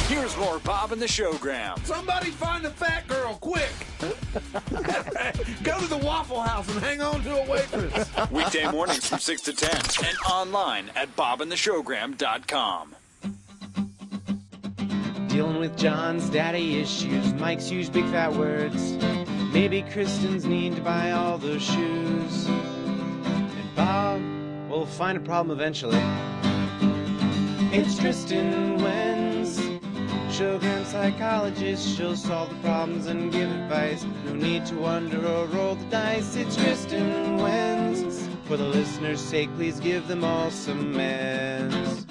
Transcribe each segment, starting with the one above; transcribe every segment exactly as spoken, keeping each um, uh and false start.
Here's more Bob and the Showgram. Somebody find the fat girl, quick. Go to the Waffle House and hang on to a waitress. Weekday mornings from six to ten and online at bob and the showgram dot com. Dealing with John's daddy issues, Mike's huge big fat words. Maybe Kristen's need to buy all those shoes. And Bob will find a problem eventually. It's Kristen Wenz, Showgram psychologist. She'll solve the problems and give advice. No need to wonder or roll the dice. It's Kristen Wenz. For the listeners' sake, please give them all some meds.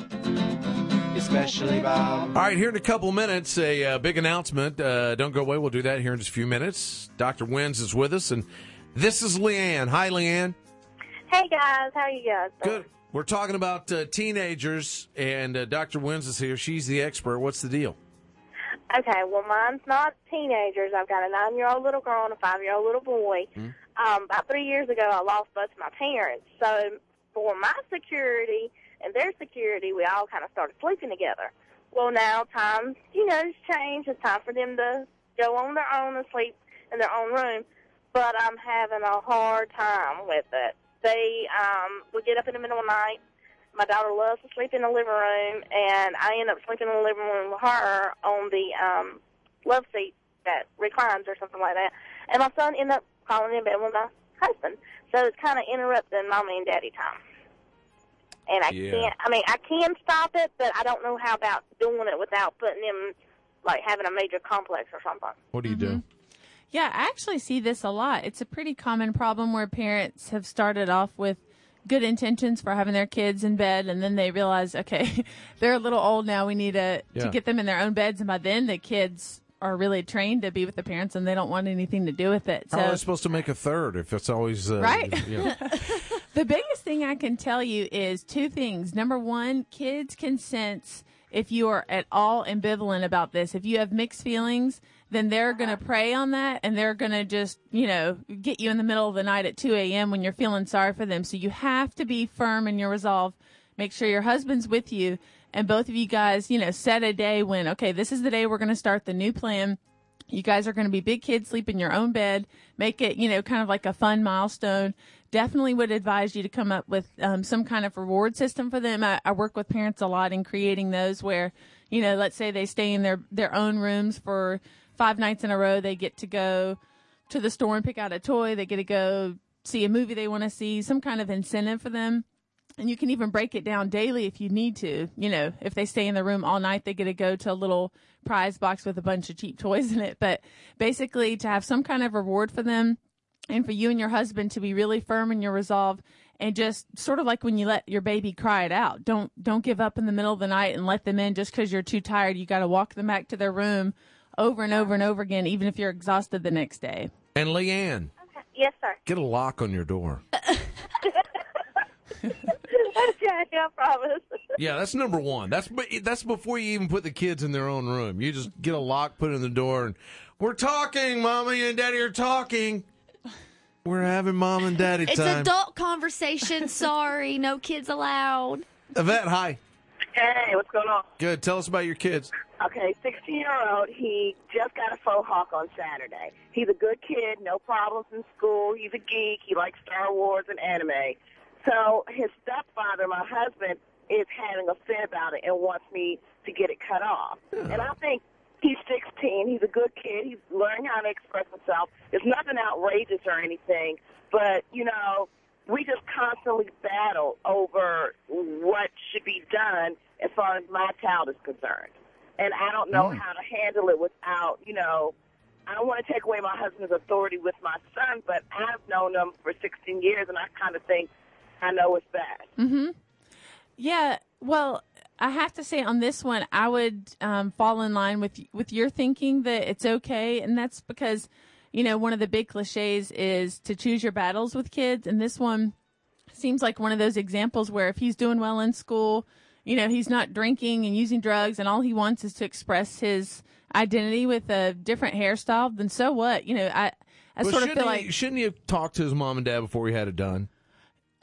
Especially Bob. All right, here in a couple minutes, a uh, big announcement. Uh, don't go away. We'll do that here in just a few minutes. Doctor Wenz is with us, and this is Leanne. Hi, Leanne. Hey, guys. How are you guys doing? Good. We're talking about uh, teenagers, and uh, Doctor Wenz is here. She's the expert. What's the deal? Okay, well, mine's not teenagers. I've got a nine-year-old little girl and a five-year-old little boy. Mm-hmm. Um, about three years ago, I lost both of my parents. So for my security and their security, we all kind of started sleeping together. Well, now times, you know, has changed. It's time for them to go on their own and sleep in their own room. But I'm having a hard time with it. They um, would get up in the middle of the night. My daughter loves to sleep in the living room, and I end up sleeping in the living room with her on the um, love seat that reclines or something like that. And my son ended up calling in bed with my husband. So it's kind of interrupting mommy and daddy time. And I yeah. can't, I mean, I can stop it, but I don't know how about doing it without putting them, like, having a major complex or something. What do you mm-hmm. do? Yeah, I actually see this a lot. It's a pretty common problem where parents have started off with good intentions for having their kids in bed, and then they realize, okay, they're a little old now. We need to, yeah. to get them in their own beds, and by then the kids are really trained to be with the parents, and they don't want anything to do with it. So, how are they supposed to make a third if it's always uh, right? You know. The biggest thing I can tell you is two things. Number one, kids can sense if you are at all ambivalent about this. If you have mixed feelings, then they're going to prey on that, and they're going to just, you know, get you in the middle of the night at two a.m. when you're feeling sorry for them. So you have to be firm in your resolve. Make sure your husband's with you, and both of you guys, you know, set a day when, okay, this is the day we're going to start the new plan. You guys are going to be big kids, sleep in your own bed. Make it, you know, kind of like a fun milestone. Definitely would advise you to come up with um, some kind of reward system for them. I, I work with parents a lot in creating those where, you know, let's say they stay in their, their own rooms for five nights in a row. They get to go to the store and pick out a toy. They get to go see a movie they want to see, some kind of incentive for them. And you can even break it down daily if you need to. You know, if they stay in the room all night, they get to go to a little prize box with a bunch of cheap toys in it. But basically to have some kind of reward for them, and for you and your husband to be really firm in your resolve, and just sort of like when you let your baby cry it out. Don't don't give up in the middle of the night and let them in just because you're too tired. You got to walk them back to their room over and over and over again, even if you're exhausted the next day. And Leanne. Okay. Yes, sir. Get a lock on your door. Okay, I promise. Yeah, that's number one. That's that's before you even put the kids in their own room. You just get a lock, put it in the door, and we're talking. Mommy and Daddy are talking. We're having mom and daddy it's time. It's adult conversation. Sorry, no kids allowed. Yvette, hi. Hey, what's going on? Good. Tell us about your kids. Okay, sixteen-year-old, he just got a faux hawk on Saturday. He's a good kid, no problems in school. He's a geek. He likes Star Wars and anime. So his stepfather, my husband, is having a fit about it and wants me to get it cut off. And I think he's sixteen. He's a good kid. He's learning how to express himself. It's nothing outrageous or anything, but, you know, we just constantly battle over what should be done as far as my child is concerned. And I don't know mm. how to handle it without, you know, I don't want to take away my husband's authority with my son, but I've known him for sixteen years, and I kind of think I know what's best. Mm-hmm. Yeah, well, I have to say on this one, I would um, fall in line with with your thinking that it's okay, and that's because, you know, one of the big cliches is to choose your battles with kids, and this one seems like one of those examples where if he's doing well in school, you know, he's not drinking and using drugs, and all he wants is to express his identity with a different hairstyle, then so what? You know, I, I well, sort of feel he, like... Shouldn't he have talked to his mom and dad before he had it done?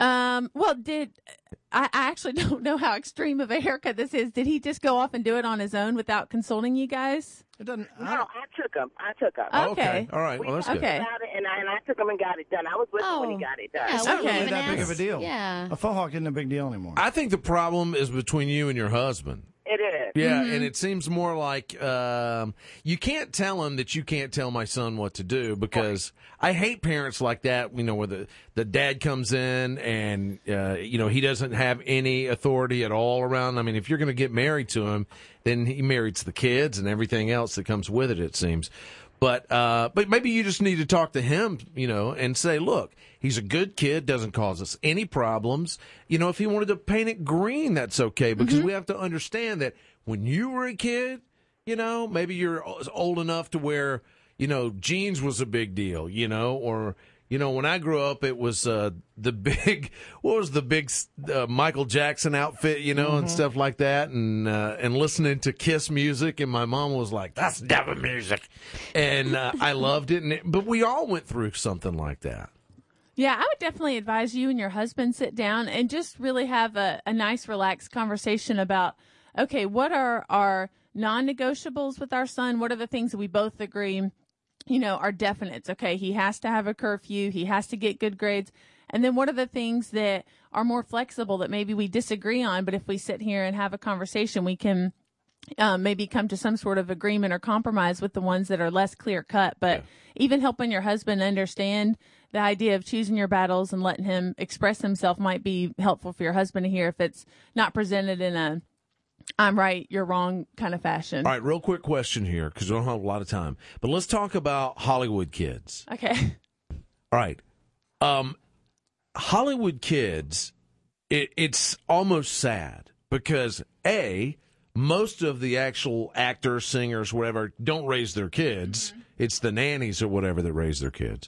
Um, well, did I, I actually don't know how extreme of a haircut this is. Did he just go off and do it on his own without consulting you guys? It doesn't. No, I took him. I took him. Okay. Okay. All right. We Well, that's talked good. Okay. about it, and I, and I took him and got it done. I was with him when he Oh. got it done. Yeah, It's we not can really even that big of a ask- deal. Yeah. A faux hawk isn't a big deal anymore. I think the problem is between you and your husband. It is. Yeah, and it seems more like um, you can't tell him that you can't tell my son what to do, because I hate parents like that, you know, where the, the dad comes in and, uh, you know, he doesn't have any authority at all around. I mean, if you're going to get married to him, then he marries the kids and everything else that comes with it, it seems. But uh, but maybe you just need to talk to him, you know, and say, look, he's a good kid, doesn't cause us any problems. You know, if he wanted to paint it green, that's okay, because we have to understand that when you were a kid, you know, maybe you're old enough to where, you know, jeans was a big deal, you know, or, you know, when I grew up, it was uh, the big, what was the big uh, Michael Jackson outfit, you know, and stuff like that, and uh, and listening to Kiss music, and my mom was like, that's devil music, and uh, I loved it, and it, but we all went through something like that. Yeah, I would definitely advise you and your husband sit down and just really have a, a nice, relaxed conversation about, okay, what are our non-negotiables with our son? What are the things that we both agree, you know, are definites? Okay, he has to have a curfew. He has to get good grades. And then what are the things that are more flexible that maybe we disagree on, but if we sit here and have a conversation, we can um, maybe come to some sort of agreement or compromise with the ones that are less clear cut. But yeah. Even helping your husband understand the idea of choosing your battles and letting him express himself might be helpful for your husband to hear if it's not presented in a I'm right, you're wrong kind of fashion. All right, real quick question here, because we don't have a lot of time. But let's talk about Hollywood kids. Okay. All right. Um, Hollywood kids, it, it's almost sad because, A, most of the actual actors, singers, whatever, don't raise their kids. Mm-hmm. It's the nannies or whatever that raise their kids.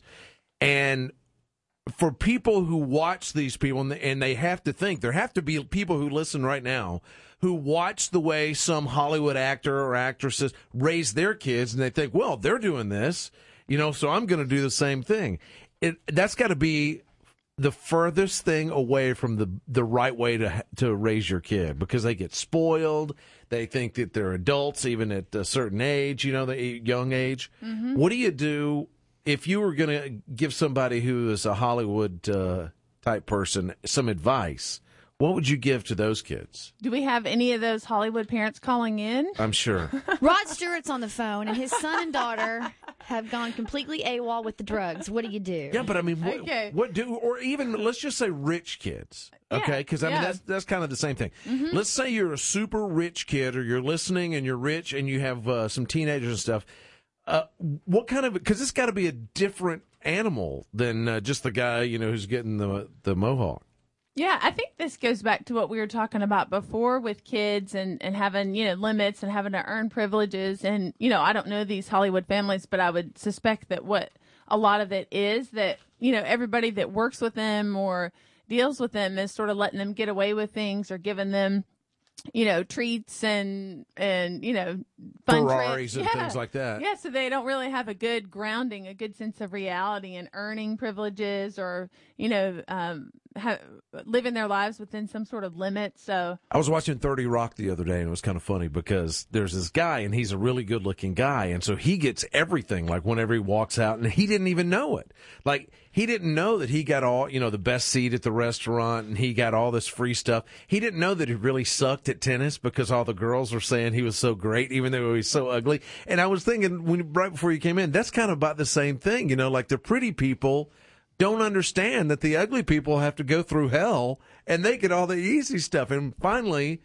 And for people who watch these people, and they, and they have to think, there have to be people who listen right now who watch the way some Hollywood actor or actresses raise their kids, and they think, well, they're doing this, you know, so I'm going to do the same thing. It, that's got to be the furthest thing away from the the right way to to raise your kid, because they get spoiled. They think that they're adults even at a certain age, you know, the young age. Mm-hmm. What do you do if you were going to give somebody who is a Hollywood uh, type person some advice? What would you give to those kids? Do we have any of those Hollywood parents calling in? I'm sure. Rod Stewart's on the phone, and his son and daughter have gone completely AWOL with the drugs. What do you do? Yeah, but I mean, what, Okay. what do, or even let's just say rich kids, okay? Because I mean, yeah. that's that's kind of the same thing. Mm-hmm. Let's say you're a super rich kid, or you're listening and you're rich, and you have uh, some teenagers and stuff. Uh, what kind of? Because it's got to be a different animal than uh, just the guy, you know, who's getting the the mohawk. Yeah, I think this goes back to what we were talking about before with kids and, and having, you know, limits and having to earn privileges. And, you know, I don't know these Hollywood families, but I would suspect that what a lot of it is that, you know, everybody that works with them or deals with them is sort of letting them get away with things or giving them, you know, treats and, and, you know, fun Ferraris trips. and Yeah. things like that. Yeah, so they don't really have a good grounding, a good sense of reality and earning privileges or, you know, um, ha- living their lives within some sort of limit. So I was watching thirty Rock the other day, and it was kind of funny because there's this guy, and he's a really good-looking guy, and so he gets everything, like whenever he walks out, and he didn't even know it. Like, he didn't know that he got all, you know, the best seat at the restaurant, and he got all this free stuff. He didn't know that he really sucked at tennis because all the girls were saying he was so great, even though he was so ugly. And I was thinking, when right before you came in, that's kind of about the same thing, you know, like the pretty people don't understand that the ugly people have to go through hell and they get all the easy stuff. And finally,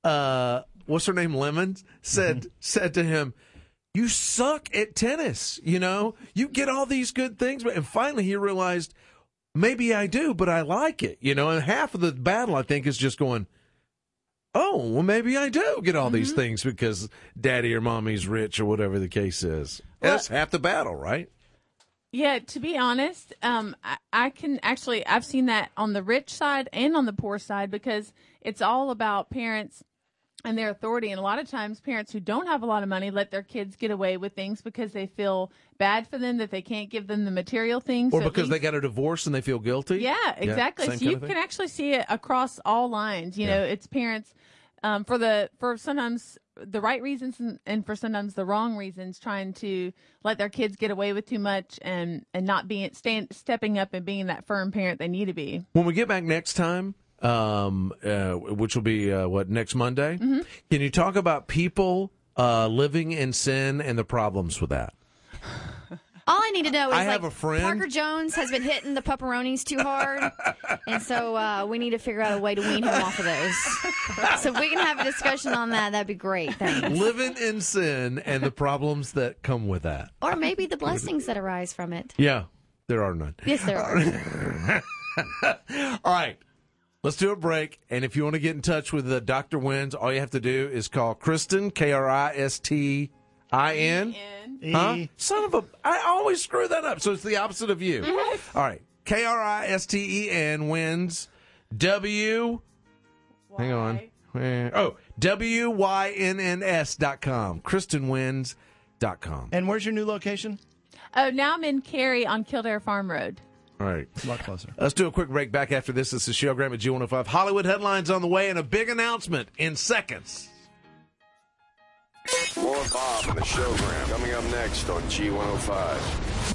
uh, what's her name? Lemon said, mm-hmm. said to him, you suck at tennis. You know, you get all these good things. And finally he realized, maybe I do, but I like it, you know, and half of the battle, I think, is just going, oh, well, maybe I do get all mm-hmm. these things because daddy or mommy's rich or whatever the case is. Well, that's half the battle, right? Yeah, to be honest, um, I, I can actually, I've seen that on the rich side and on the poor side because it's all about parents and their authority. And a lot of times parents who don't have a lot of money let their kids get away with things because they feel bad for them that they can't give them the material things. Or So at because they least- got a divorce and they feel guilty. Yeah, exactly. same so kind you of thing. can actually see it across all lines. You Yeah. know, it's parents um, for the for sometimes the right reasons and, and for sometimes the wrong reasons, trying to let their kids get away with too much and and not being stand, stepping up and being that firm parent they need to be. When we get back next time, um, uh, which will be uh, what next Monday, Mm-hmm. can you talk about people uh, living in sin and the problems with that? All I need to know is I like have a friend- Parker Jones has been hitting the pepperonis too hard, and so uh, we need to figure out a way to wean him off of those. So if we can have a discussion on that, that'd be great. Thanks. Living in sin and the problems that come with that. Or maybe the blessings that arise from it. Yeah, there are none. Yes, there are. All right. Let's do a break. And if you want to get in touch with uh, Doctor Wins, all you have to do is call Kristen, K R I S T I N. Huh? Son of a... I always screw that up. So it's the opposite of you. All right. K R I S T E N wins. W... Hang on. Where- Oh, W Y N N S dot com. Kristen Wins dot com. And where's your new location? Oh, now I'm in Cary on Kildare Farm Road. All right. A lot closer. Let's do a quick break. Back after this. This is Sheryl Graham at G one oh five. Hollywood headlines on the way and a big announcement in seconds. More Bob and the Showgram coming up next on G one oh five.